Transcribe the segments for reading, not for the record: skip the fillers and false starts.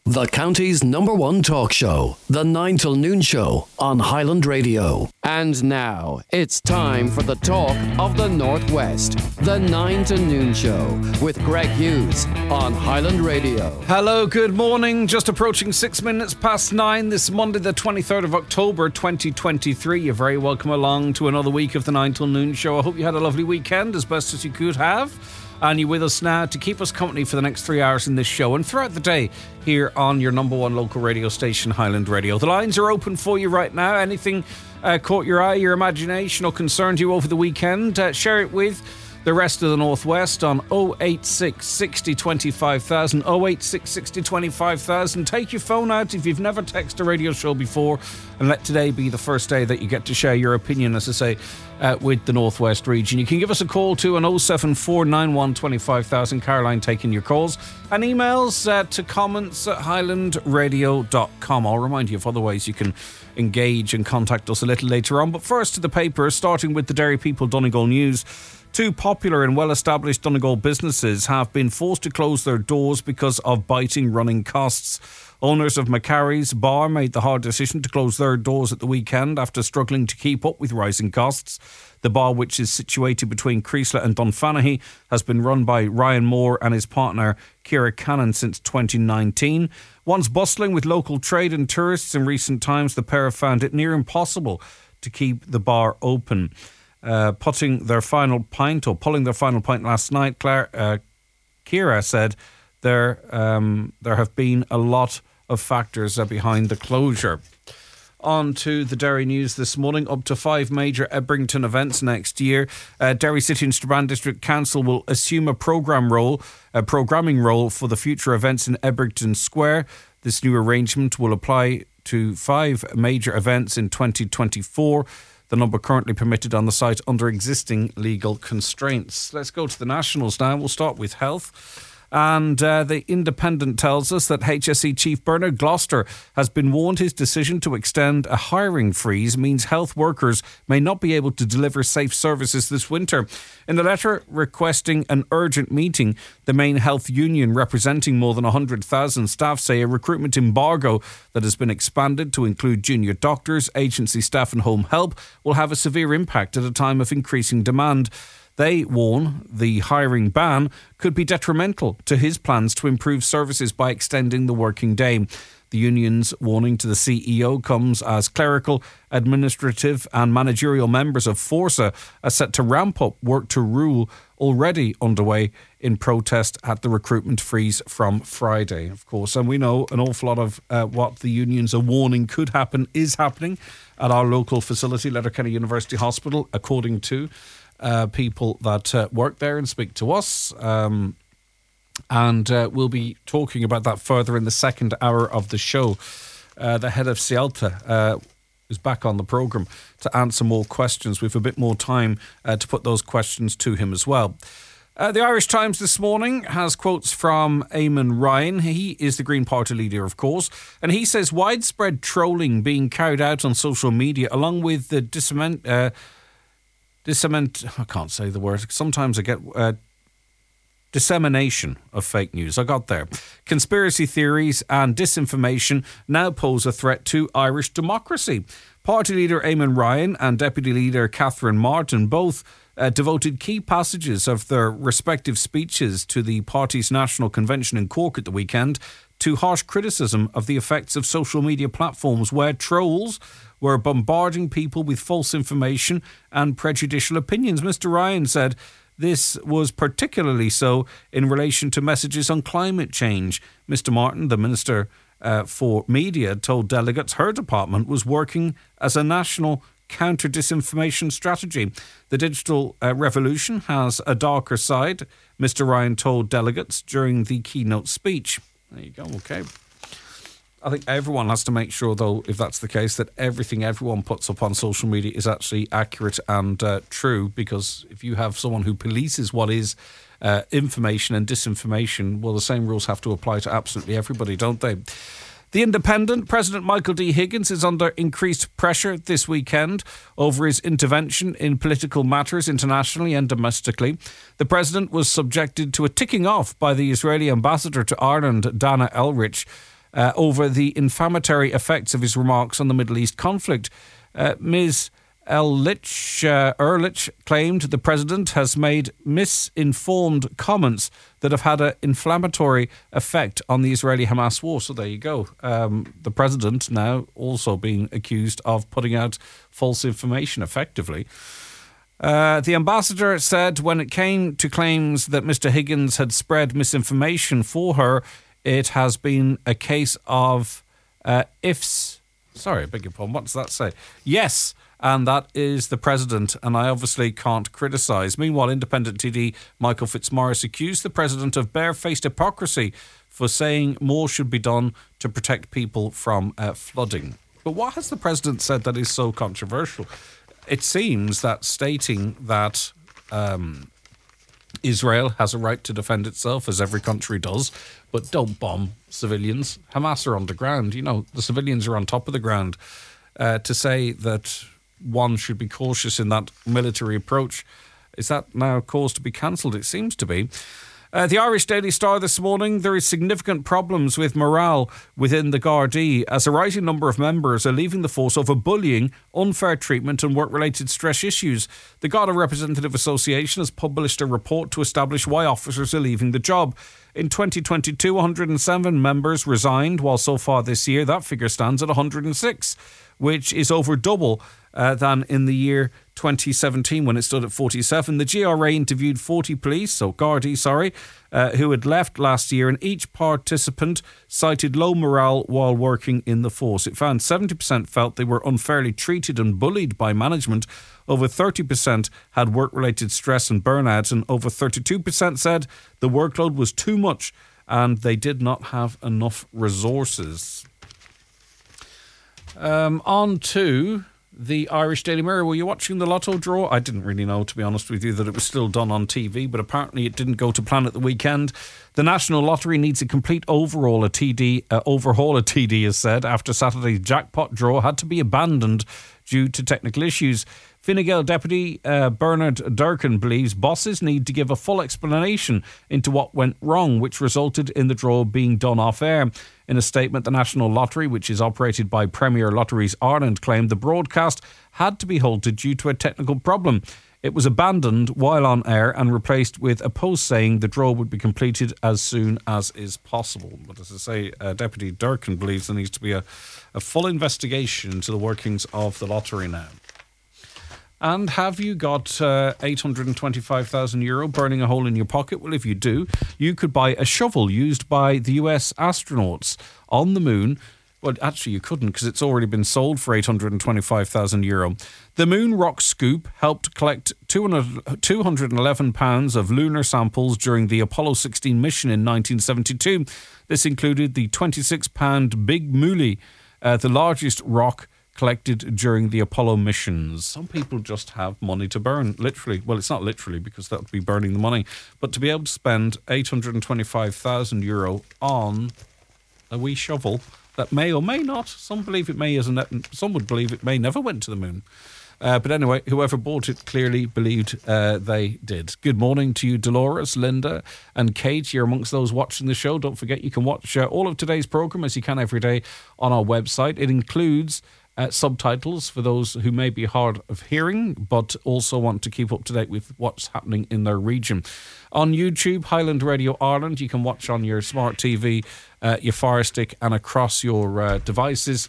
The county's #1 talk show, The 9 till Noon Show on Highland Radio. And now, it's time for the talk of the Northwest, The 9 to Noon Show with Greg Hughes on Highland Radio. Hello, good morning. Just approaching 6 minutes past 9 this Monday, the 23rd of October, 2023. You're very welcome along to another week of The 9 till Noon Show. I hope you had a lovely weekend, as best as you could have. And you're with us now to keep us company for the next 3 hours in this show and throughout the day here on your #1 local radio station, Highland Radio. The lines are open for you right now. Anything caught your eye, your imagination or concerned you over the weekend, share it with the rest of the Northwest on 086 60 25,000, 086 60 25,000. Take your phone out if you've never texted a radio show before and let today be the first day that you get to share your opinion, as I say, with the Northwest region. You can give us a call too on 07491 25,000. Caroline taking your calls and emails to comments at highlandradio.com. I'll remind you of other ways you can engage and contact us a little later on. But first to the paper, starting with the Derry People Donegal News. Two popular and well-established Donegal businesses have been forced to close their doors because of biting running costs. Owners of Macari's Bar made the hard decision to close their doors at the weekend after struggling to keep up with rising costs. The bar, which is situated between Creeslough and Dunfanaghy, has been run by Ryan Moore and his partner Ciara Cannon since 2019. Once bustling with local trade and tourists in recent times, the pair have found it near impossible to keep the bar open. Pulling their final pint last night, Ciara said there have been a lot of factors behind the closure. On to the Derry news this morning. Up to 5 major Ebrington events next year. Derry City and Strabane District Council will assume a programming role for the future events in Ebrington Square. This new arrangement will apply to 5 major events in 2024. The number currently permitted on the site under existing legal constraints. Let's go to the nationals now. We'll start with health. And the Independent tells us that HSE Chief Bernard Gloucester has been warned his decision to extend a hiring freeze means health workers may not be able to deliver safe services this winter. In a letter requesting an urgent meeting, the main health union representing more than 100,000 staff say a recruitment embargo that has been expanded to include junior doctors, agency staff and home help will have a severe impact at a time of increasing demand. They warn the hiring ban could be detrimental to his plans to improve services by extending the working day. The union's warning to the CEO comes as clerical, administrative and managerial members of Forsa are set to ramp up work to rule already underway in protest at the recruitment freeze from Friday, of course. And we know an awful lot of what the unions are warning could happen is happening at our local facility, Letterkenny University Hospital, according to people that work there and speak to us. And we'll be talking about that further in the second hour of the show. The head of Cialta is back on the programme to answer more questions. We have a bit more time to put those questions to him as well. The Irish Times this morning has quotes from Eamon Ryan. He is the Green Party leader, of course, and he says widespread trolling being carried out on social media, along with the dissemination of fake news. I got there. Conspiracy theories and disinformation now pose a threat to Irish democracy. Party leader Eamon Ryan and Deputy Leader Catherine Martin both devoted key passages of their respective speeches to the party's national convention in Cork at the weekend to harsh criticism of the effects of social media platforms where trolls were bombarding people with false information and prejudicial opinions. Mr. Ryan said this was particularly so in relation to messages on climate change. Mr. Martin, the Minister for Media, told delegates her department was working as a national counter-disinformation strategy. The digital revolution has a darker side, Mr. Ryan told delegates during the keynote speech. There you go, okay. I think everyone has to make sure, though, if that's the case, that everything everyone puts up on social media is actually accurate and true, because if you have someone who polices what is information and disinformation, well, the same rules have to apply to absolutely everybody, don't they? The Independent, President Michael D. Higgins is under increased pressure this weekend over his intervention in political matters internationally and domestically. The President was subjected to a ticking off by the Israeli ambassador to Ireland, Dana Elrich, over the inflammatory effects of his remarks on the Middle East conflict. Ms. Ehrlich claimed the president has made misinformed comments that have had an inflammatory effect on the Israeli-Hamas war. So there you go. The president now also being accused of putting out false information effectively. The ambassador said when it came to claims that Mr. Higgins had spread misinformation for her, it has been a case of ifs. Sorry, I beg your pardon. What does that say? Yes. And that is the president, and I obviously can't criticise. Meanwhile, independent TD Michael Fitzmaurice accused the president of barefaced hypocrisy for saying more should be done to protect people from flooding. But what has the president said that is so controversial? It seems that stating that Israel has a right to defend itself, as every country does, but don't bomb civilians. Hamas are underground. You know, the civilians are on top of the ground. To say that one should be cautious in that military approach, is that now cause to be cancelled? It seems to be. The Irish Daily Star this morning, there is significant problems with morale within the Gardaí as a rising number of members are leaving the force over bullying, unfair treatment and work-related stress issues. The Garda Representative Association has published a report to establish why officers are leaving the job. In 2022, 107 members resigned, while so far this year that figure stands at 106, which is over double than in the year 2017 when it stood at 47. The GRA interviewed 40 police, who had left last year, and each participant cited low morale while working in the force. It found 70% felt they were unfairly treated and bullied by management. Over 30% had work-related stress and burnout, and over 32% said the workload was too much and they did not have enough resources. On to the Irish Daily Mirror. Were you watching the lotto draw? I didn't really know, to be honest with you, that it was still done on TV, but apparently it didn't go to plan at the weekend. The National Lottery needs a complete overhaul, a TD has said, after Saturday's jackpot draw had to be abandoned due to technical issues. Fine Gael Deputy Bernard Durkin believes bosses need to give a full explanation into what went wrong, which resulted in the draw being done off-air. In a statement, the National Lottery, which is operated by Premier Lotteries Ireland, claimed the broadcast had to be halted due to a technical problem. It was abandoned while on air and replaced with a post saying the draw would be completed as soon as is possible. But as I say, Deputy Durkin believes there needs to be a full investigation into the workings of the lottery now. And have you got €825,000 burning a hole in your pocket? Well, if you do, you could buy a shovel used by the US astronauts on the moon. Well, actually, you couldn't because it's already been sold for €825,000. The Moon Rock Scoop helped collect 211 pounds of lunar samples during the Apollo 16 mission in 1972. This included the 26-pound Big Mooley, the largest rock collected during the Apollo missions. Some people just have money to burn, literally. Well, it's not literally because that would be burning the money, but to be able to spend €825,000 on a wee shovel that may or may not, some believe it may, some would believe it may never went to the moon. But anyway, whoever bought it clearly believed they did. Good morning to you, Dolores, Linda and Kate. You're amongst those watching the show. Don't forget you can watch all of today's programme as you can every day on our website. It includes subtitles for those who may be hard of hearing but also want to keep up to date with what's happening in their region. On YouTube, Highland Radio Ireland, you can watch on your smart TV, your Fire Stick and across your devices.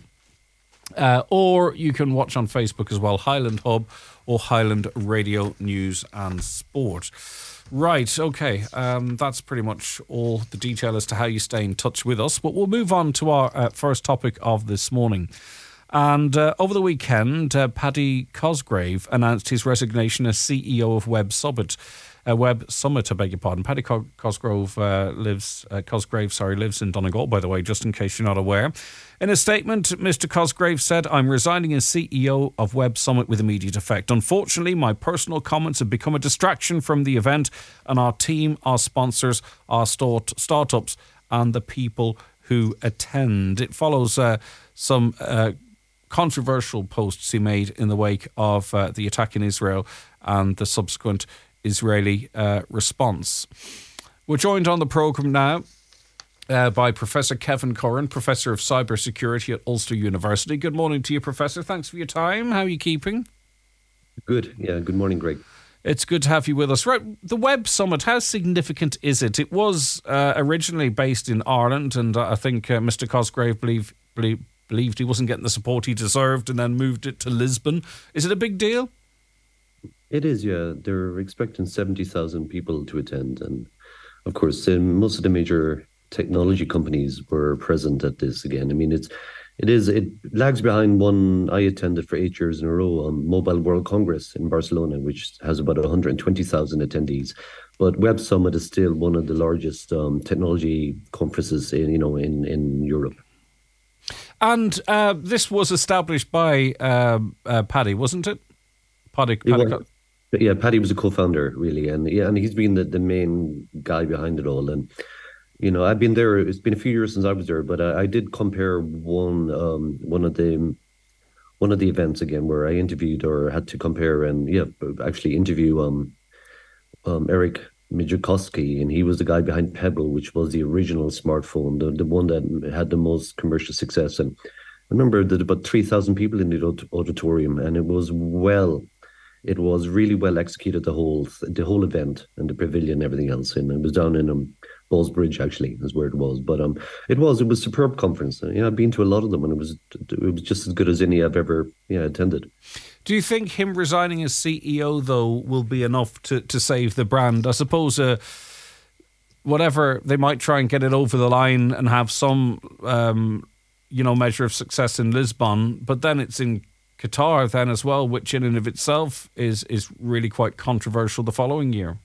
Or you can watch on Facebook as well, Highland Hub or Highland Radio News and Sport. Right, okay, that's pretty much all the detail as to how you stay in touch with us. But we'll move on to our first topic of this morning. And over the weekend, Paddy Cosgrave announced his resignation as CEO of Web Summit. Paddy Cosgrave lives in Donegal, by the way, just in case you're not aware. In a statement, Mr. Cosgrave said, "I'm resigning as CEO of Web Summit with immediate effect. Unfortunately, my personal comments have become a distraction from the event and our team, our sponsors, our startups and the people who attend." It follows some controversial posts he made in the wake of the attack in Israel and the subsequent Israeli response. We're joined on the programme now by Professor Kevin Curran, Professor of Cybersecurity at Ulster University. Good morning to you, Professor. Thanks for your time. How are you keeping? Good. Yeah, good morning, Greg. It's good to have you with us. Right, the Web Summit, how significant is it? It was originally based in Ireland, and I think Mr. Cosgrave believed he wasn't getting the support he deserved and then moved it to Lisbon. Is it a big deal? It is, yeah. They're expecting 70,000 people to attend. And of course, most of the major technology companies were present at this again. I mean, it lags behind one I attended for 8 years in a row on Mobile World Congress in Barcelona, which has about 120,000 attendees. But Web Summit is still one of the largest technology conferences in Europe. And this was established by Paddy, wasn't it? Paddy. Yeah, Paddy was a co-founder, really, and he's been the main guy behind it all. And I've been there. It's been a few years since I was there, but I did compare one of the events again where I interviewed or had to compare and actually interview Eric Mijalkowski, and he was the guy behind Pebble, which was the original smartphone, the one that had the most commercial success. And I remember that about 3,000 people in the auditorium, and it was really well executed, the whole event and the pavilion and everything else. And it was down in Ballsbridge, actually, is where it was. But it was a superb conference. I've been to a lot of them, and it was just as good as any I've ever attended. Do you think him resigning as CEO, though, will be enough to save the brand? I suppose whatever, they might try and get it over the line and have some measure of success in Lisbon, but then it's in Qatar then as well, which in and of itself is really quite controversial the following year.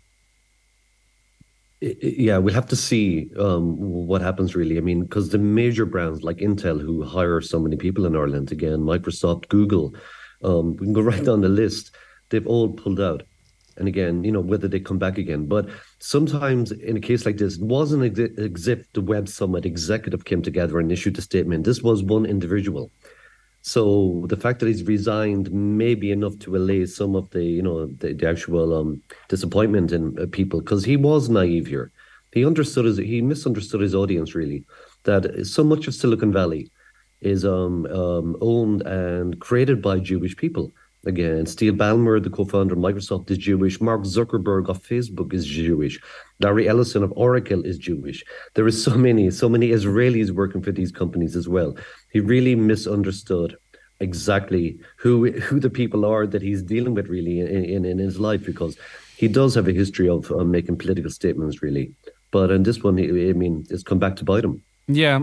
Yeah, we'll have to see what happens, really. I mean, because the major brands like Intel, who hire so many people in Ireland, again, Microsoft, Google, we can go right down the list. They've all pulled out. And again, whether they come back again. But sometimes in a case like this, it wasn't as if the Web Summit executive came together and issued a statement. This was one individual. So the fact that he's resigned may be enough to allay some of the actual disappointment in people, because he was naive here. He misunderstood his audience, really, that so much of Silicon Valley is owned and created by Jewish people. Again, Steve Ballmer, the co-founder of Microsoft, is Jewish. Mark Zuckerberg of Facebook is Jewish. Larry Ellison of Oracle is Jewish. There is so many Israelis working for these companies as well. He really misunderstood exactly who the people are that he's dealing with, really, in his life, because he does have a history of making political statements, really. But in this one, it's come back to bite him. Yeah,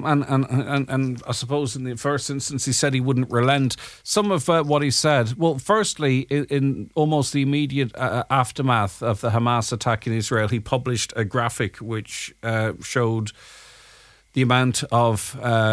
and I suppose in the first instance he said he wouldn't relent. Some of what he said, well, firstly, in almost the immediate aftermath of the Hamas attack in Israel, he published a graphic which showed the amount of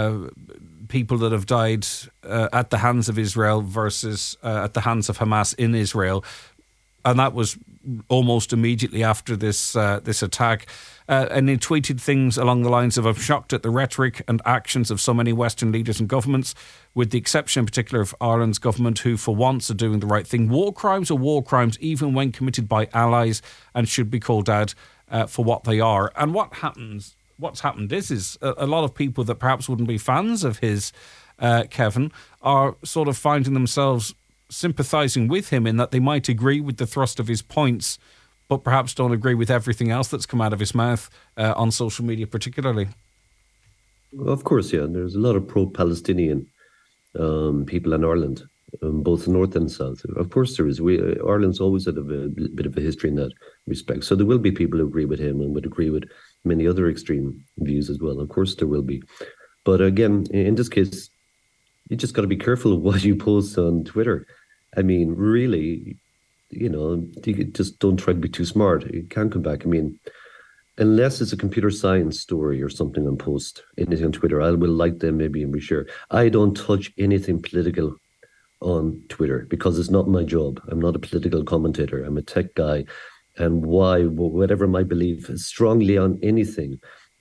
people that have died at the hands of Israel versus at the hands of Hamas in Israel. And that was almost immediately after this attack. And he tweeted things along the lines of, "I'm shocked at the rhetoric and actions of so many Western leaders and governments, with the exception in particular of Ireland's government, who for once are doing the right thing. War crimes are war crimes, even when committed by allies, and should be called out for what they are." And what's happened is a lot of people that perhaps wouldn't be fans of his, Kevin, are sort of finding themselves sympathising with him in that they might agree with the thrust of his points, but perhaps don't agree with everything else that's come out of his mouth on social media particularly. Well, of course, yeah. There's a lot of pro-Palestinian people in Ireland, both north and south. Of course there is. Ireland's always had a bit of a history in that respect. So there will be people who agree with him and would agree with many other extreme views as well. Of course there will be. But again, in this case, you just got to be careful of what you post on Twitter. I mean, really, you just don't try to be too smart. It can come back. I mean, unless it's a computer science story or something on post, anything on Twitter, I will like them maybe and be sure. I don't touch anything political on Twitter because it's not my job. I'm not a political commentator. I'm a tech guy. And whatever my belief is strongly on anything,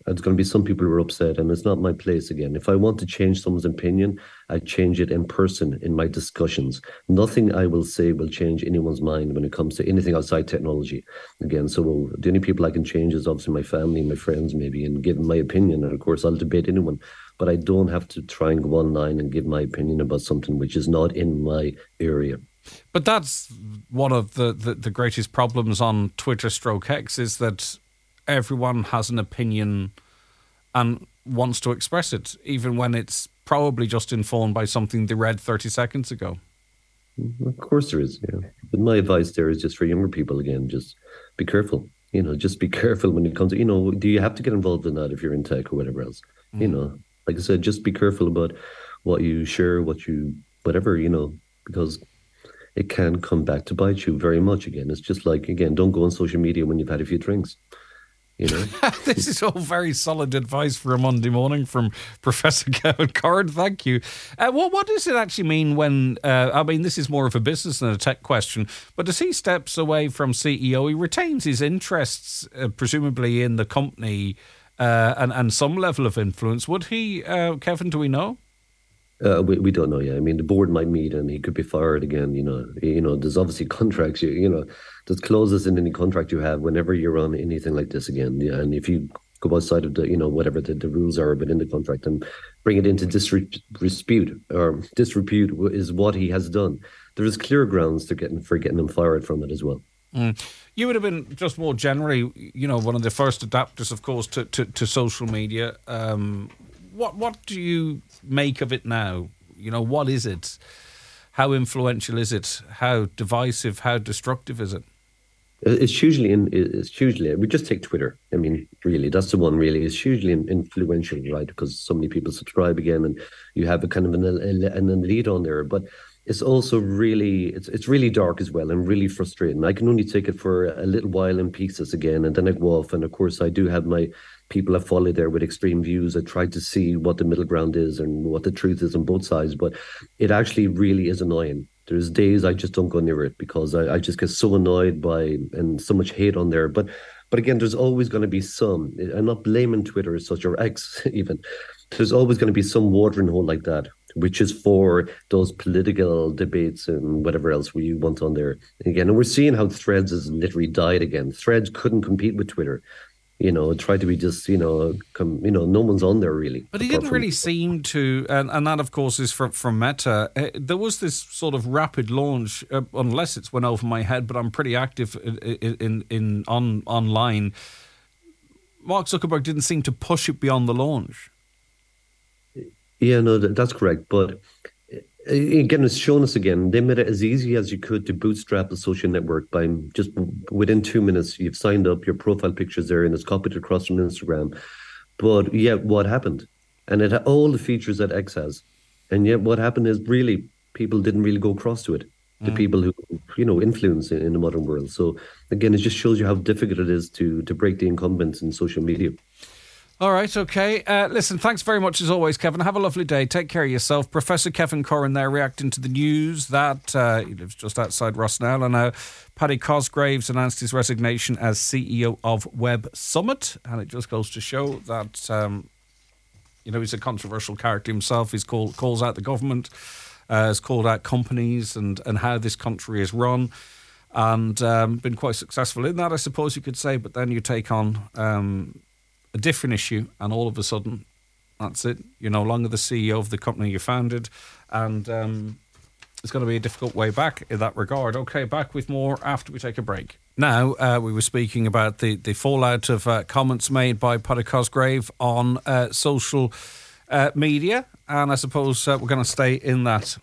There's going to be some people who are upset, and it's not my place again. If I want to change someone's opinion, I change it in person in my discussions. Nothing I will say will change anyone's mind when it comes to anything outside technology. Again, so the only people I can change is obviously my family, my friends, maybe, and give my opinion. And of course, I'll debate anyone, but I don't have to try and go online and give my opinion about something which is not in my area. But that's one of the greatest problems on Twitter / X is that everyone has an opinion and wants to express it, even when it's probably just informed by something they read 30 seconds ago. Of course there is, yeah. But my advice there is just for younger people, again, just be careful. Just be careful when it comes to, do you have to get involved in that if you're in tech or whatever else? Like I said, just be careful about what you share, whatever, because it can come back to bite you very much again. It's just like, again, don't go on social media when you've had a few drinks. This is all very solid advice for a Monday morning from Professor Kevin Corrin. Thank you. What does it actually mean when, this is more of a business than a tech question, but as he steps away from CEO, he retains his interests, presumably in the company and some level of influence. Would he, Kevin, do we know? We don't know yet. I mean, the board might meet and he could be fired again. There's obviously contracts. There's clauses in any contract you have whenever you're on anything like this again. Yeah, and if you go outside of the, whatever the rules are within the contract and bring it into disrepute is what he has done. There is clear grounds for getting him fired from it as well. You would have been, just more generally, one of the first adapters, of course, to social media. What do you make of it now? What is it? How influential is it? How divisive? How destructive is it? It's hugely. We just take Twitter. I mean, really, that's the one. Really, it's hugely influential, right? Because so many people subscribe again, and you have a kind of an elite on there. But it's also it's really dark as well, and really frustrating. I can only take it for a little while in pieces again, and then I go off. And of course, I do have my people I follow there with extreme views. I try to see what the middle ground is and what the truth is on both sides. But it actually really is annoying. There's days I just don't go near it because I just get so annoyed by and so much hate on there. But again, there's always going to be some. I'm not blaming Twitter as such, or X even. There's always going to be some watering hole like that, which is for those political debates and whatever else we want on there. Again, and we're seeing how Threads has literally died again. Threads couldn't compete with Twitter. Try to be just, no one's on there really. But he didn't really seem to, and that of course is from Meta. There was this sort of rapid launch, unless it's went over my head, but I'm pretty active online. Mark Zuckerberg didn't seem to push it beyond the launch. Yeah, no, that's correct. But again, it's shown us again, they made it as easy as you could to bootstrap a social network by just within 2 minutes, you've signed up, your profile picture's there and it's copied across from Instagram. But yet what happened? And it had all the features that X has. And yet what happened is really people didn't really go across to it. The people who, influence in the modern world. So again, it just shows you how difficult it is to break the incumbents in social media. All right, okay. Listen, thanks very much as always, Kevin. Have a lovely day. Take care of yourself. Professor Kevin Corrin there reacting to the news that he lives just outside Rossnell. And now Paddy Cosgraves announced his resignation as CEO of Web Summit. And it just goes to show that, he's a controversial character himself. He's calls out the government, has called out companies and how this country is run. And been quite successful in that, I suppose you could say. But then you take on a different issue, and all of a sudden, that's it. You're no longer the CEO of the company you founded, and it's going to be a difficult way back in that regard. Okay, back with more after we take a break. Now, we were speaking about the fallout of comments made by Paddy Cosgrave on social media, and I suppose we're going to stay in that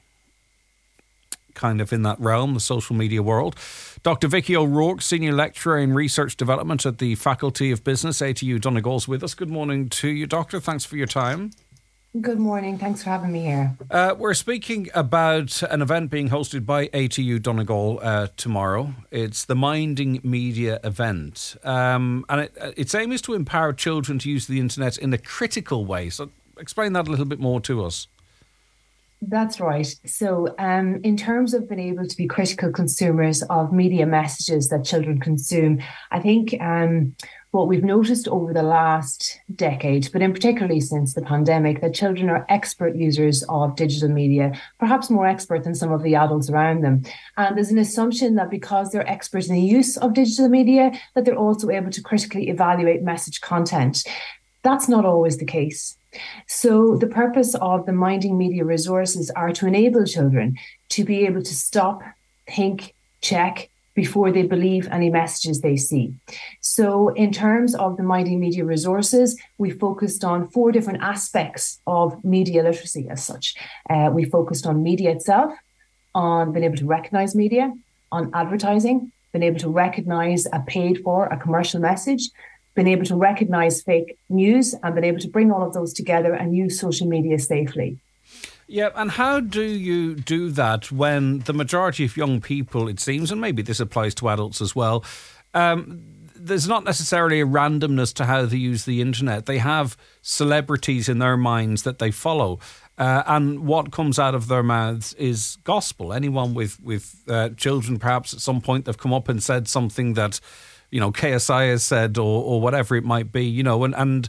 realm, the social media world. Dr. Vicky O'Rourke, Senior Lecturer in Research Development at the Faculty of Business, ATU Donegal, is with us. Good morning to you, Doctor. Thanks for your time. Good morning. Thanks for having me here. We're speaking about an event being hosted by ATU Donegal tomorrow. It's the Minding Media event. And its aim is to empower children to use the internet in a critical way. So explain that a little bit more to us. That's right. So, in terms of being able to be critical consumers of media messages that children consume, I think what we've noticed over the last decade, but in particularly since the pandemic, that children are expert users of digital media, perhaps more expert than some of the adults around them. And there's an assumption that because they're experts in the use of digital media, that they're also able to critically evaluate message content. That's not always the case. So the purpose of the Minding Media resources are to enable children to be able to stop, think, check before they believe any messages they see. So in terms of the Minding Media resources, we focused on 4 different aspects of media literacy as such. We focused on media itself, on being able to recognize media, on advertising, being able to recognize a paid for, a commercial message, been able to recognize fake news, and been able to bring all of those together and use social media safely. Yeah, and how do you do that when the majority of young people, it seems, and maybe this applies to adults as well, there's not necessarily a randomness to how they use the internet. They have celebrities in their minds that they follow. And what comes out of their mouths is gospel. Anyone with children, perhaps at some point they've come up and said something that, KSI has said or whatever it might be, and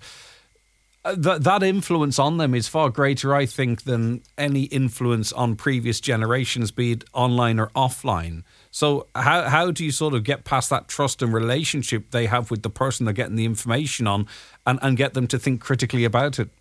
that influence on them is far greater, I think, than any influence on previous generations, be it online or offline. So how do you sort of get past that trust and relationship they have with the person they're getting the information on and get them to think critically about it?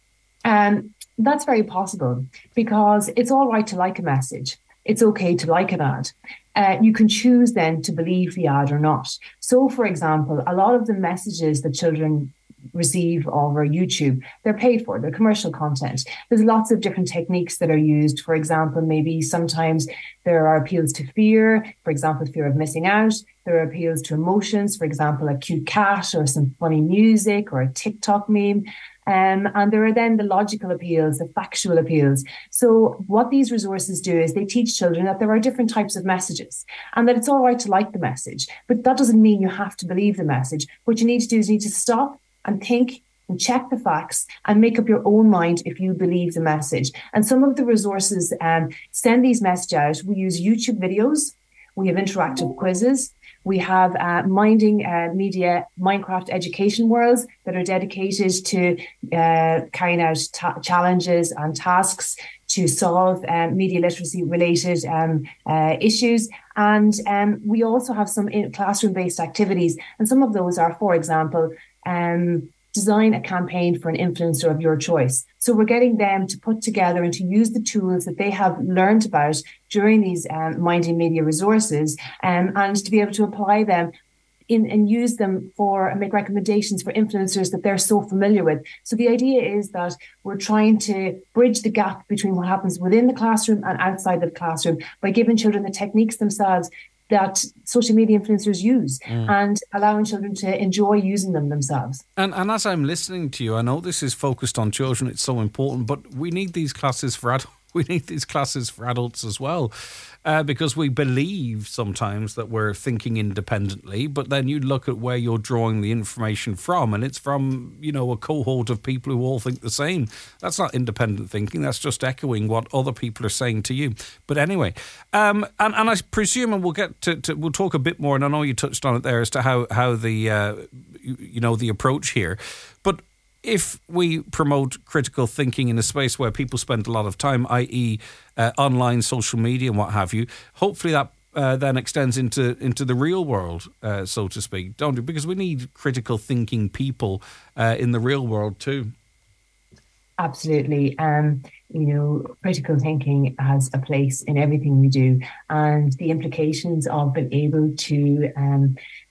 That's very possible because it's all right to like a message. It's okay to like an ad. You can choose then to believe the ad or not. So, for example, a lot of the messages that children receive over YouTube, they're paid for, they're commercial content. There's lots of different techniques that are used. For example, maybe sometimes there are appeals to fear, for example, fear of missing out. There are appeals to emotions, for example, a cute cat or some funny music or a TikTok meme. And there are then the logical appeals, the factual appeals. So what these resources do is they teach children that there are different types of messages and that it's all right to like the message, but that doesn't mean you have to believe the message. What you need to do is you need to stop and think and check the facts and make up your own mind if you believe the message. And some of the resources send these messages out. We use YouTube videos. We have interactive quizzes. We have Minding Media Minecraft education worlds that are dedicated to carrying out challenges and tasks to solve media literacy related issues. And we also have some classroom-based activities. And some of those are, for example, design a campaign for an influencer of your choice. So we're getting them to put together and to use the tools that they have learned about during these Minding Media resources and to be able to apply them and use them for and make recommendations for influencers that they're so familiar with. So the idea is that we're trying to bridge the gap between what happens within the classroom and outside the classroom by giving children the techniques themselves that social media influencers use and allowing children to enjoy using them themselves. And as I'm listening to you, I know this is focused on children, it's so important, but we need these classes for adults. We need these classes for adults as well, because we believe sometimes that we're thinking independently, but then you look at where you're drawing the information from, and it's from, a cohort of people who all think the same. That's not independent thinking. That's just echoing what other people are saying to you. But anyway, and I presume, and we'll get to we'll talk a bit more, and I know you touched on it there as to how the the approach here, but if we promote critical thinking in a space where people spend a lot of time, i.e. Online, social media and what have you, hopefully that then extends into the real world, so to speak, don't it? Because we need critical thinking people in the real world too. Absolutely. Critical thinking has a place in everything we do, and the implications of being able to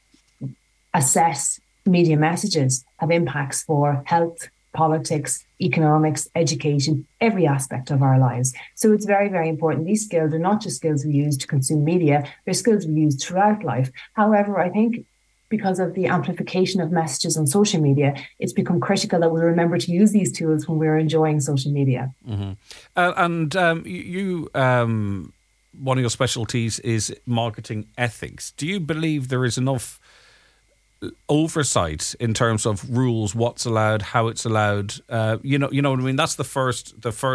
assess media messages have impacts for health, politics, economics, education, every aspect of our lives. So it's very, very important. These skills are not just skills we use to consume media, they're skills we use throughout life. However, I think because of the amplification of messages on social media, it's become critical that we remember to use these tools when we're enjoying social media. Mm-hmm. You one of your specialties is marketing ethics. Do you believe there is enough oversight in terms of rules, what's allowed, how it's allowed. You know what I mean. That's the first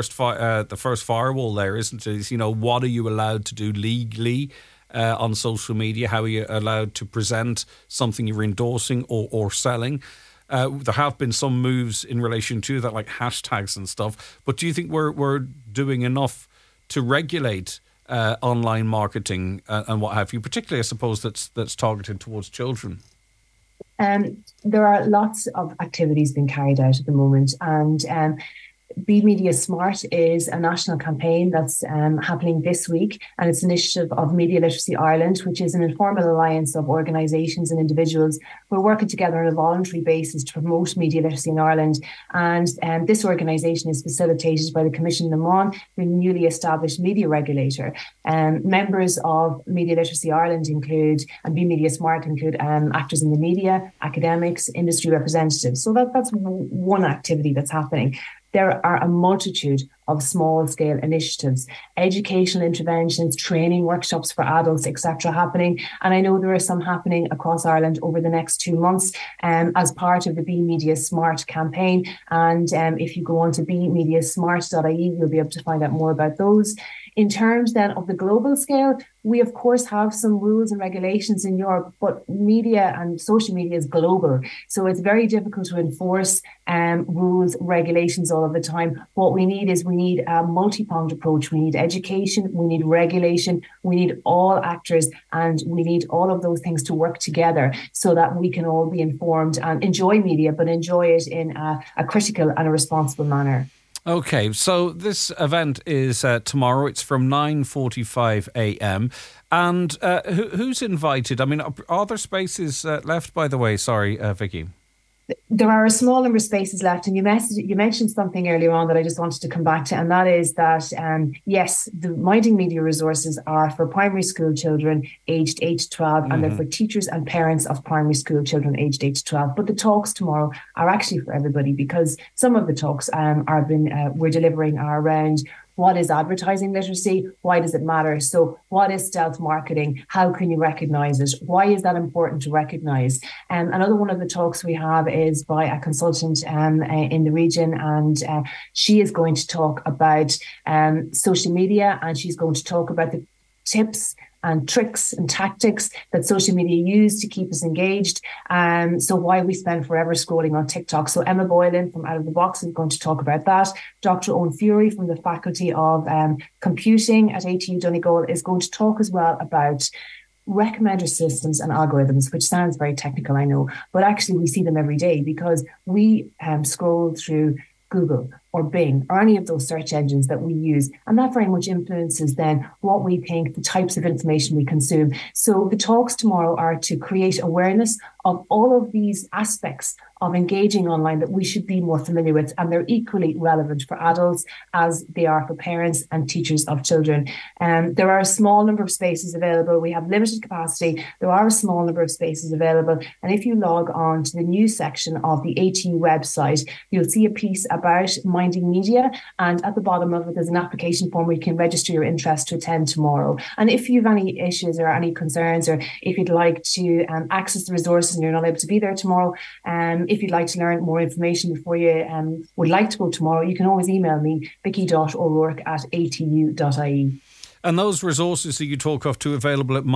firewall there, isn't it? What are you allowed to do legally on social media? How are you allowed to present something you're endorsing or selling? There have been some moves in relation to that, like hashtags and stuff. But do you think we're doing enough to regulate online marketing and what have you, particularly, I suppose, that's targeted towards children? There are lots of activities being carried out at the moment, and Be Media Smart is a national campaign that's happening this week, and it's an initiative of Media Literacy Ireland, which is an informal alliance of organisations and individuals who are working together on a voluntary basis to promote media literacy in Ireland. And this organisation is facilitated by the Commission na Mon, the newly established media regulator. Members of Media Literacy Ireland include, and Be Media Smart include, actors in the media, academics, industry representatives. So that's one activity that's happening. There are a multitude of small-scale initiatives, educational interventions, training workshops for adults, etc. happening. And I know there are some happening across Ireland over the next 2 months as part of the Be Media Smart campaign. And if you go on to bemediasmart.ie, you'll be able to find out more about those. In terms then of the global scale, we of course have some rules and regulations in Europe, but media and social media is global. So it's very difficult to enforce rules, regulations all of the time. What we need a multi-pronged approach. We need education, we need regulation, we need all actors, and we need all of those things to work together so that we can all be informed and enjoy media, but enjoy it in a critical and a responsible manner. Okay, so this event is tomorrow. It's from 9:45 a.m. And who's invited? I mean, are there spaces left, by the way? Sorry, Vicky. There are a small number of spaces left, and you mentioned something earlier on that I just wanted to come back to, and that is that, yes, the Minding Media resources are for primary school children aged 8 to 12, and they're for teachers and parents of primary school children aged 8 to 12. But the talks tomorrow are actually for everybody, because some of the talks we're delivering are around what is advertising literacy? Why does it matter? So what is stealth marketing? How can you recognize it? Why is that important to recognize? Another one of the talks we have is by a consultant in the region, and she is going to talk about social media, and she's going to talk about the tips and tricks and tactics that social media use to keep us engaged. So why we spend forever scrolling on TikTok. So Emma Boylan from Out of the Box is going to talk about that. Dr. Owen Fury from the Faculty of Computing at ATU Donegal is going to talk as well about recommender systems and algorithms, which sounds very technical, I know, but actually we see them every day because we scroll through Google or Bing or any of those search engines that we use. And that very much influences then what we think, the types of information we consume. So the talks tomorrow are to create awareness of all of these aspects of engaging online that we should be more familiar with. And they're equally relevant for adults as they are for parents and teachers of children. There are a small number of spaces available. We have limited capacity. There are a small number of spaces available. And if you log on to the news section of the ATU website, you'll see a piece about Minding Media. And at the bottom of it, there's an application form where you can register your interest to attend tomorrow. And if you have any issues or any concerns, or if you'd like to access the resources and you're not able to be there tomorrow, if you'd like to learn more information before you would like to go tomorrow, you can always email me, vicky.o'rourke@atu.ie. And those resources that you talk of too available at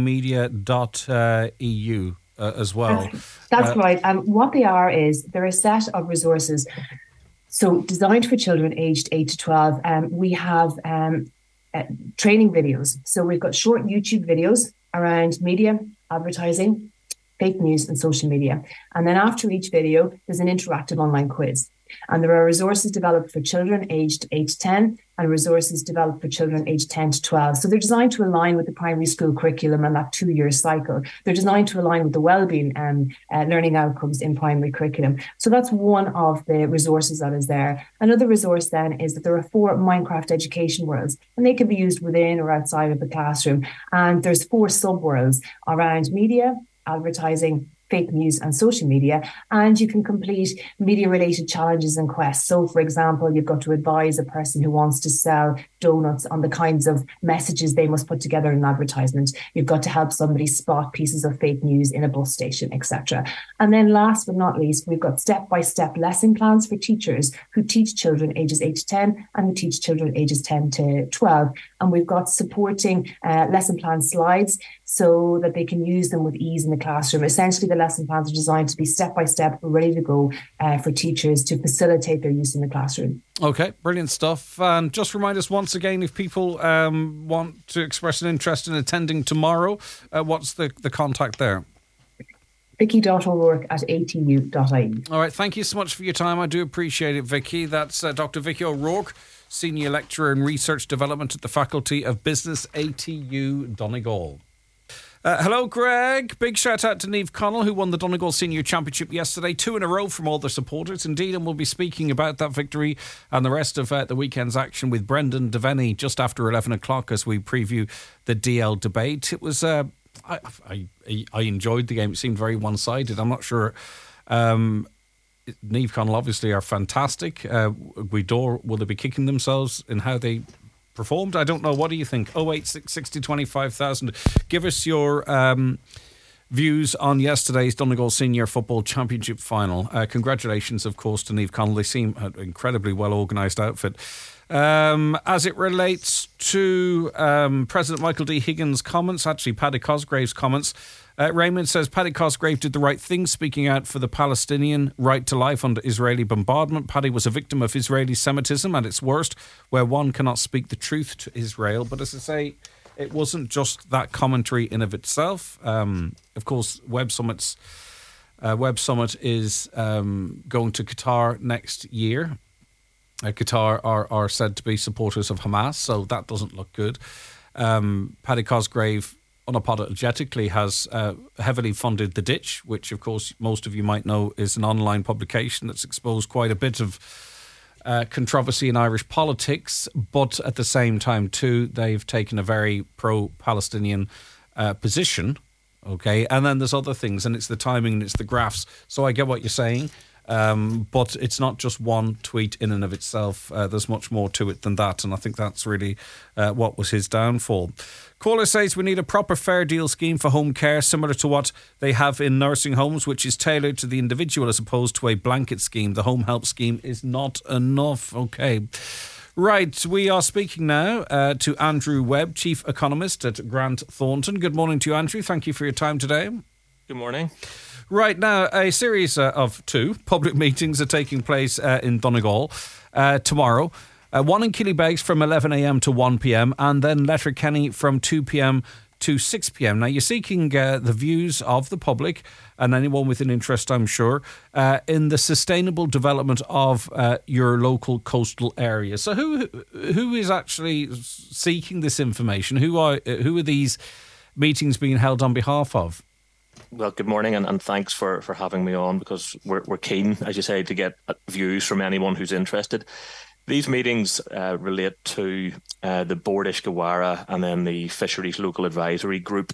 mindingmedia.eu as well. That's right. What they are is they're a set of resources. So designed for children aged 8 to 12, we have training videos. So we've got short YouTube videos around media, advertising, fake news and social media. And then after each video, there's an interactive online quiz. And there are resources developed for children aged 8 to 10 and resources developed for children aged 10 to 12. So they're designed to align with the primary school curriculum and that 2-year cycle. They're designed to align with the wellbeing learning outcomes in primary curriculum. So that's one of the resources that is there. Another resource then is that there are 4 Minecraft education worlds, and they can be used within or outside of the classroom. And there's 4 sub-worlds around media, advertising, fake news and social media, and you can complete media-related challenges and quests. So, for example, you've got to advise a person who wants to sell donuts on the kinds of messages they must put together in an advertisement. You've got to help somebody spot pieces of fake news in a bus station, etc. And then last but not least, we've got step-by-step lesson plans for teachers who teach children ages 8 to 10 and who teach children ages 10 to 12. And we've got supporting lesson plan slides so that they can use them with ease in the classroom. Essentially, the lesson plans are designed to be step-by-step, ready to go for teachers to facilitate their use in the classroom. Okay, brilliant stuff. And just remind us once again, if people want to express an interest in attending tomorrow, what's the contact there? Vicky.O'Rourke@atu.ie. All right, thank you so much for your time. I do appreciate it, Vicky. That's Dr. Vicky O'Rourke, Senior Lecturer in Research Development at the Faculty of Business, ATU Donegal. Hello, Greg. Big shout out to Niamh Connell, who won the Donegal Senior Championship yesterday. 2 in a row from all their supporters, indeed. And we'll be speaking about that victory and the rest of the weekend's action with Brendan Devaney just after 11 o'clock as we preview the DL debate. It was... I enjoyed the game. It seemed very one-sided. I'm not sure. Niamh Connell obviously are fantastic. Guidor, will they be kicking themselves in how they performed? I don't know. What do you think? 086 60 25,000. Give us your views on yesterday's Donegal Senior Football Championship final. Congratulations, of course, to Niamh Connell. They seem an incredibly well-organised outfit. As it relates to President Michael D. Higgins' comments, actually Paddy Cosgrave's comments, Raymond says Paddy Cosgrave did the right thing, speaking out for the Palestinian right to life under Israeli bombardment. Paddy was a victim of Israeli Semitism at its worst, where one cannot speak the truth to Israel. But as I say, it wasn't just that commentary in of itself. Of course, Web Summit is going to Qatar next year. Qatar are said to be supporters of Hamas, so that doesn't look good. Paddy Cosgrave unapologetically has heavily funded The Ditch, which, of course, most of you might know is an online publication that's exposed quite a bit of controversy in Irish politics, but at the same time, too, they've taken a very pro-Palestinian position, okay? And then there's other things, and it's the timing and it's the graphs. So I get what you're saying. But it's not just one tweet in and of itself. There's much more to it than that, and I think that's really what was his downfall. Caller says we need a proper fair deal scheme for home care, similar to what they have in nursing homes, which is tailored to the individual as opposed to a blanket scheme. The home help scheme is not enough. Okay. Right, we are speaking now to Andrew Webb, Chief Economist at Grant Thornton. Good morning to you, Andrew. Thank you for your time today. Good morning. Right, now, a series of 2 public meetings are taking place in Donegal tomorrow. One in Killybegs from 11am to 1pm, and then Letterkenny from 2pm to 6pm. Now, you're seeking the views of the public and anyone with an interest, I'm sure, in the sustainable development of your local coastal area. So who is actually seeking this information? Who are these meetings being held on behalf of? Well, good morning, and thanks for having me on, because we're keen, as you say, to get views from anyone who's interested. These meetings relate to the Bord Iascaigh Mhara and then the Fisheries Local Advisory Group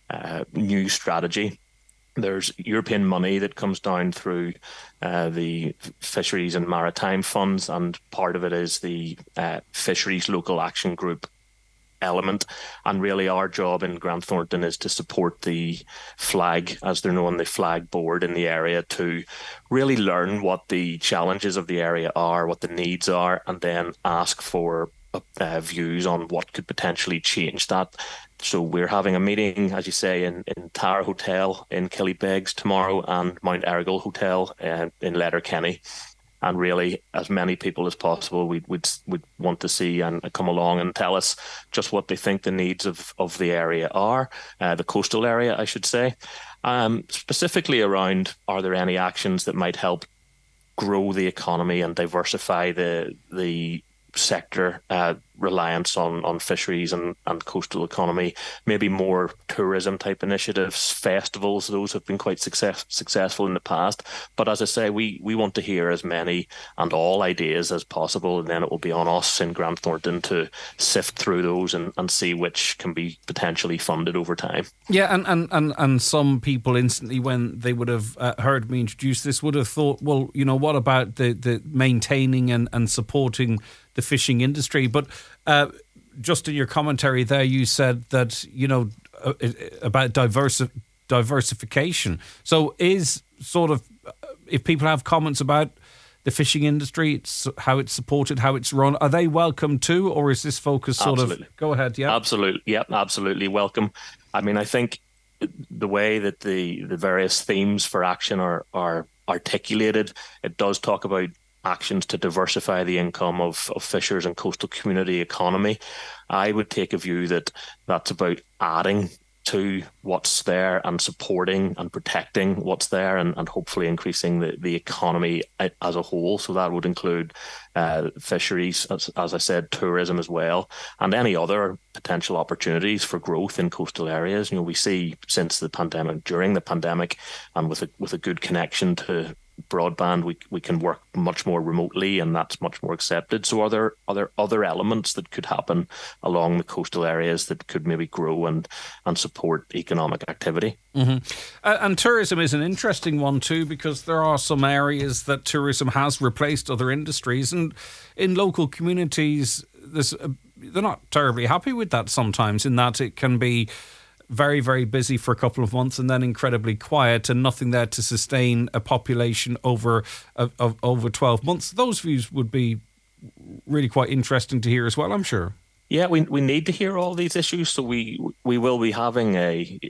new strategy. There's European money that comes down through the Fisheries and Maritime Funds, and part of it is the Fisheries Local Action Group element. And really our job in Grant Thornton is to support the flag, as they're known, the flag board in the area, to really learn what the challenges of the area are, what the needs are, and then ask for views on what could potentially change that. So we're having a meeting, as you say, in Tara Hotel in Killybegs tomorrow, and Mount Errigal Hotel in Letterkenny. And really, as many people as possible, we'd want to see and come along and tell us just what they think the needs of the area are, the coastal area, I should say. Specifically around, are there any actions that might help grow the economy and diversify the sector reliance on fisheries and coastal economy, maybe more tourism type initiatives, festivals. Those have been quite successful in the past. But as I say, we want to hear as many and all ideas as possible, and then it will be on us in Grant Thornton to sift through those and see which can be potentially funded over time. Yeah, and some people instantly, when they would have heard me introduce this, would have thought, well, what about the maintaining and supporting the fishing industry? But just in your commentary there, you said that, about diversification. So is sort of, if people have comments about the fishing industry, it's how it's supported, how it's run, are they welcome too, or is this focus sort Absolutely. of... Go ahead, yeah. Absolutely, yeah, absolutely welcome. I mean, I think the way that the various themes for action are articulated, it does talk about actions to diversify the income of fishers and coastal community economy. I would take a view that that's about adding to what's there and supporting and protecting what's there, and hopefully increasing the economy as a whole. So that would include fisheries, as I said, tourism as well, and any other potential opportunities for growth in coastal areas. We see since the pandemic, during the pandemic, and with a good connection to broadband, we can work much more remotely, and that's much more accepted. So are there other elements that could happen along the coastal areas that could maybe grow and support economic activity? Mm-hmm. And tourism is an interesting one too, because there are some areas that tourism has replaced other industries, and in local communities they're not terribly happy with that sometimes, in that it can be very, very busy for a couple of months and then incredibly quiet, and nothing there to sustain a population over 12 months. Those views would be really quite interesting to hear as well, I'm sure. Yeah, we need to hear all these issues. So we will be having a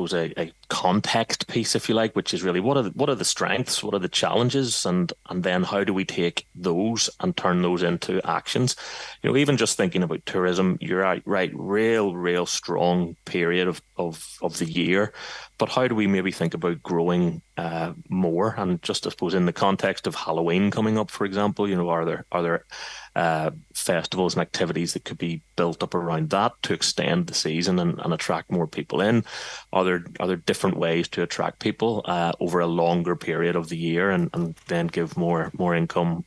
context piece, if you like, which is really what are the strengths, what are the challenges, and then how do we take those and turn those into actions. Even just thinking about tourism, you're right, real strong period of the year. But how do we maybe think about growing more? And just, I suppose, in the context of Halloween coming up, for example, are there festivals and activities that could be built up around that to extend the season and attract more people in? Are there different ways to attract people over a longer period of the year and then give more income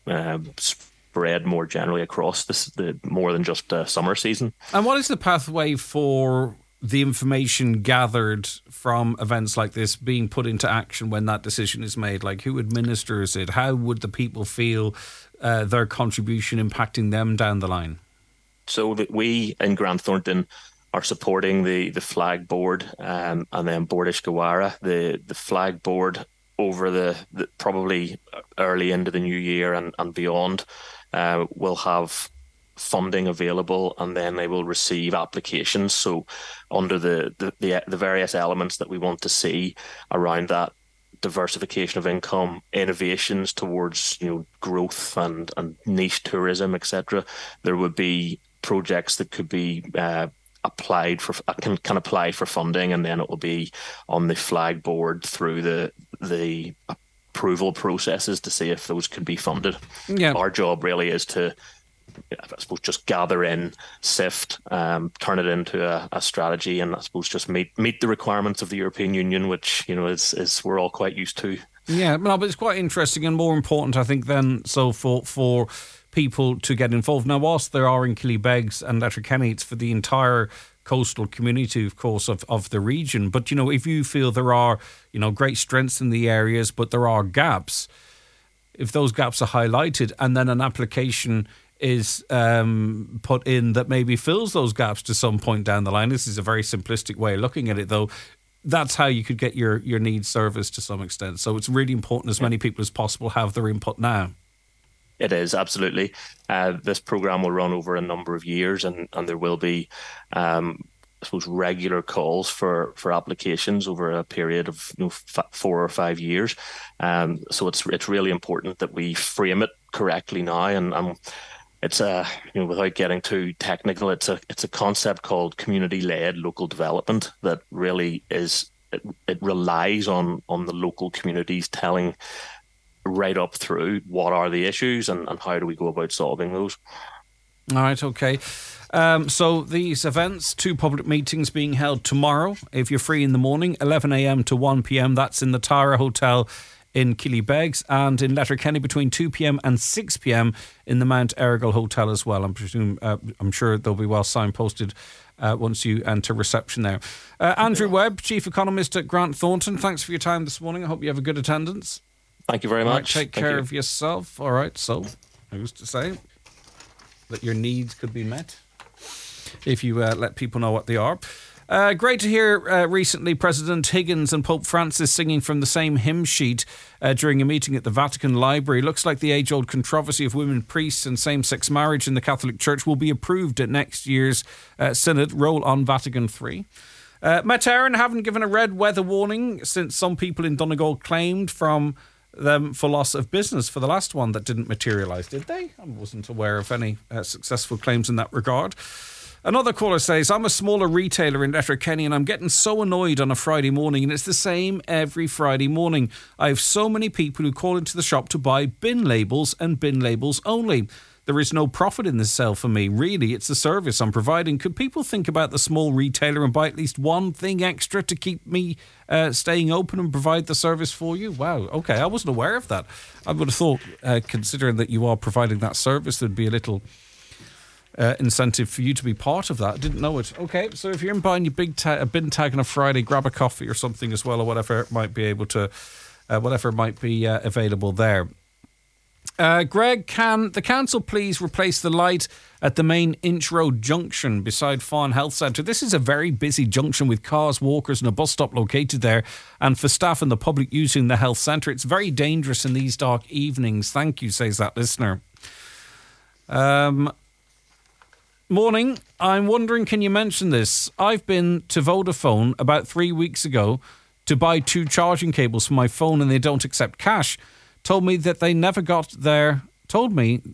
spread more generally across the more than just summer season? And what is the pathway for the information gathered from events like this being put into action when that decision is made? Like, who administers it? How would the people feel their contribution impacting them down the line? So that we in Grant Thornton are supporting the flag board and then Bord Iascaigh Mhara. The flag board over the probably early into the new year and beyond will have funding available, and then they will receive applications. So under the various elements that we want to see around that diversification of income, innovations towards growth and niche tourism, etc., there would be projects that could be applied for, can apply for funding, and then it will be on the flag board through the approval processes to see if those can be funded. Yeah. Our job really is to, I suppose, just gather in, sift, turn it into a strategy, and I suppose just meet the requirements of the European Union, which is we're all quite used to. Yeah, no, but it's quite interesting and more important, I think, than so for people to get involved. Now, whilst there are in Killybegs and Letterkenny, it's for the entire coastal community, of course, of the region. But if you feel there are great strengths in the areas, but there are gaps, if those gaps are highlighted and then an application is put in that maybe fills those gaps to some point down the line. This is a very simplistic way of looking at it, though. That's how you could get your needs serviced to some extent. So it's really important as many people as possible have their input now. It is, absolutely. This programme will run over a number of years, and there will be, I suppose, regular calls for applications over a period of 4 or 5 years. So it's really important that we frame it correctly now, and it's without getting too technical, it's a concept called community-led local development that really is it relies on the local communities telling right up through what are the issues and how do we go about solving those. All right, okay. So these events, 2 public meetings being held tomorrow, if you're free in the morning, 11 a.m. to 1 p.m. That's in the Tara Hotel in Killybegs, and in Letterkenny between 2 p.m. and 6 p.m. in the Mount Errigal Hotel as well. I'm sure they'll be well signposted once you enter reception there. Andrew Webb, Chief Economist at Grant Thornton, thanks for your time this morning. I hope you have a good attendance. Thank you very much. Right, take care of yourself. All right, so who's to say that your needs could be met if you let people know what they are. Great to hear recently President Higgins and Pope Francis singing from the same hymn sheet during a meeting at the Vatican Library. Looks like the age-old controversy of women priests and same-sex marriage in the Catholic Church will be approved at next year's Synod. Roll on Vatican III. Met Éireann haven't given a red weather warning since some people in Donegal claimed from them for loss of business for the last one that didn't materialise, did they? I wasn't aware of any successful claims in that regard. Another caller says, I'm a smaller retailer in Letterkenny and I'm getting so annoyed on a Friday morning, and it's the same every Friday morning. I have so many people who call into the shop to buy bin labels and bin labels only. There is no profit in this sale for me. Really, it's the service I'm providing. Could people think about the small retailer and buy at least one thing extra to keep me staying open and provide the service for you? Wow, okay, I wasn't aware of that. I would have thought, considering that you are providing that service, there'd be a little incentive for you to be part of that. I didn't know it. Okay, so if you're in buying your a bin tag on a Friday, grab a coffee or something as well, or whatever it might be able to, whatever might be available there. Greg, can the council please replace the light at the main Inch Road junction beside Fawn Health Centre? This is a very busy junction with cars, walkers and a bus stop located there, and for staff and the public using the health centre, it's very dangerous in these dark evenings. Thank you, says that listener. Morning, I'm wondering, can you mention this? I've been to Vodafone about 3 weeks ago to buy 2 charging cables for my phone and they don't accept cash. Told me they never got their till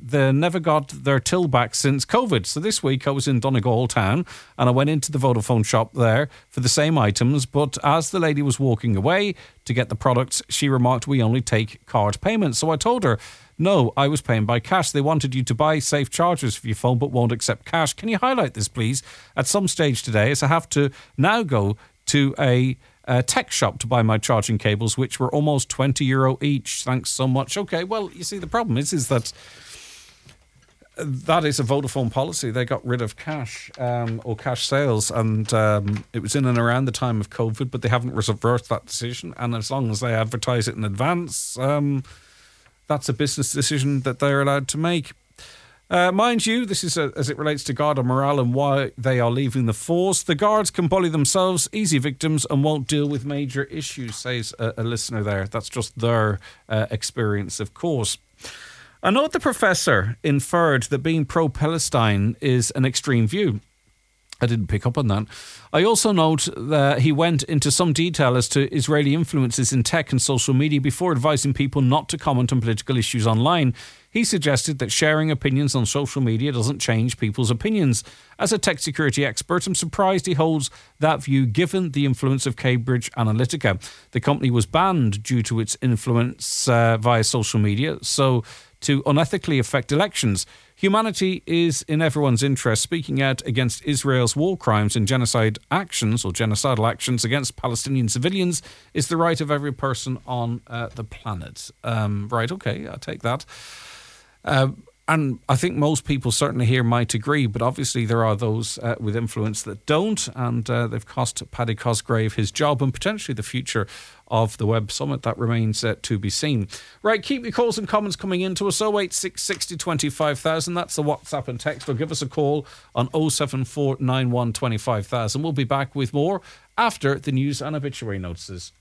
back since COVID. So this week I was in Donegal town and I went into the Vodafone shop there for the same items, but as the lady was walking away to get the products, she remarked, we only take card payments. So I told her, no, I was paying by cash. They wanted you to buy safe chargers for your phone but won't accept cash. Can you highlight this, please, at some stage today, as I have to now go to a tech shop to buy my charging cables, which were almost €20 each. Thanks so much. Okay, well, you see, the problem is that is a Vodafone policy. They got rid of cash or cash sales, and it was in and around the time of COVID, but they haven't reversed that decision. And as long as they advertise it in advance, that's a business decision that they're allowed to make. Mind you, this is as it relates to Garda morale and why they are leaving the force. The guards can bully themselves, easy victims, and won't deal with major issues, says a listener there. That's just their experience, of course. I know the professor inferred that being pro-Palestine is an extreme view. I didn't pick up on that. I also note that he went into some detail as to Israeli influences in tech and social media before advising people not to comment on political issues online. He suggested that sharing opinions on social media doesn't change people's opinions. As a tech security expert, I'm surprised he holds that view given the influence of Cambridge Analytica. The company was banned due to its influence via social media, so to unethically affect elections. Humanity is in everyone's interest. Speaking out against Israel's war crimes and genocidal actions against Palestinian civilians is the right of every person on the planet. Right, okay, I'll take that. And I think most people certainly here might agree, but obviously there are those with influence that don't, and they've cost Paddy Cosgrave his job and potentially the future of the Web Summit. That remains to be seen. Right, keep your calls and comments coming into us. 086 60 25,000. That's the WhatsApp and text. Or give us a call on 074 91 25,000. We'll be back with more after the news and obituary notices.